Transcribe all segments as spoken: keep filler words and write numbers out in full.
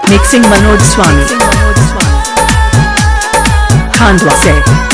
Mixing Manoj Swami, Khandwa se.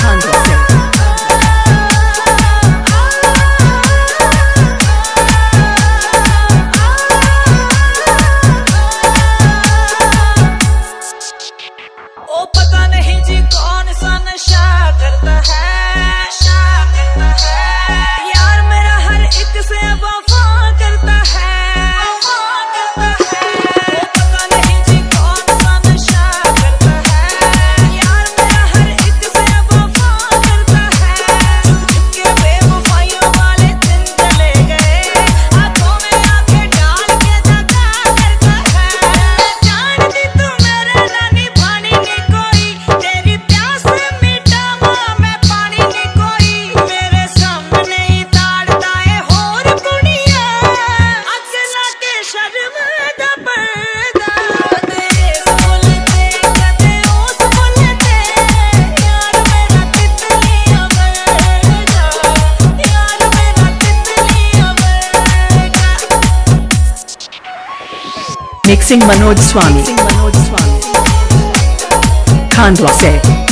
ओ पता नहीं जी कौन सा नशा करता है, नशा करता है यार मेरा, हर एक से वफा करता है, वफा करता है। ओ पता नहीं जी कौन सा नशा करता है यार मेरा, हर एक से वफा करता है। चुप चुप के बेवफाइयों वाले दिन चले गए, आंखों में आंखें डाल के दगा करता है। जानती तू मेरे नानी पानी नहीं कोई, तेरी प्यास मिटावा मैं पानी नहीं कोई। मेरे सामने ही ताड़ता है होर कुड़िया, अगला के शर्म दा पर्दा। कदे इस बोलते कदे उस बोलते, यार मेरा तितलियां वर्गा, यार मेरा तितलियां वर्गा। Mixing Manoj Swami, Khandwa se.